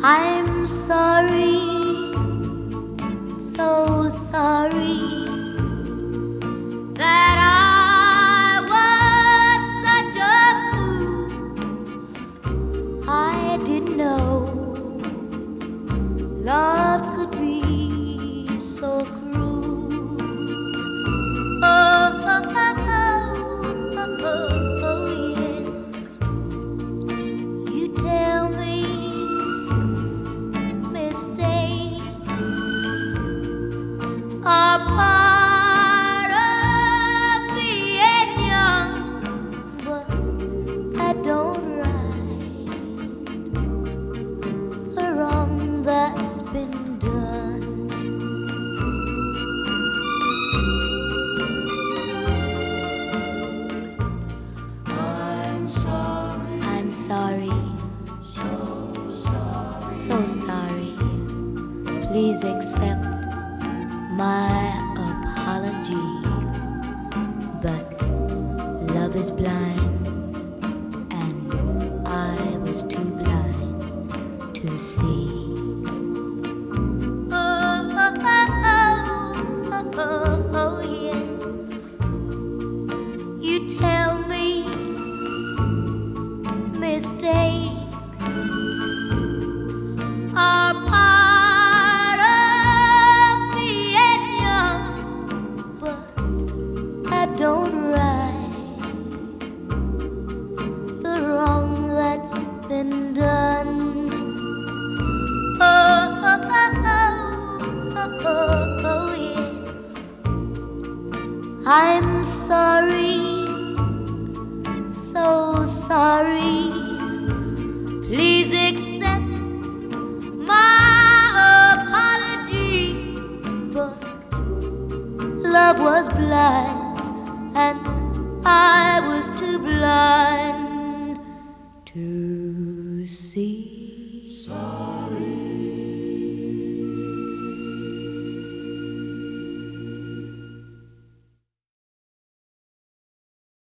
I'm sorry, so sorry that I was such a fool. I didn't know love could be so cruel. Oh, oh, oh, oh, oh, oh, yes. You tell me mistakes are part of being young, but I don't right the wrong that's been done. I'm sorry, so sorry. Please accept my apology. But love is blind, and I was too blind to see. Oh, oh, oh, oh, oh, oh, yes. You tell me mistakes are part of being young, but I don't right the wrong that's been done. Oh, oh, oh, oh, oh, oh, yes. I'm sorry, so sorry. Please accept my apology. But love was blind, and I was too blind to see.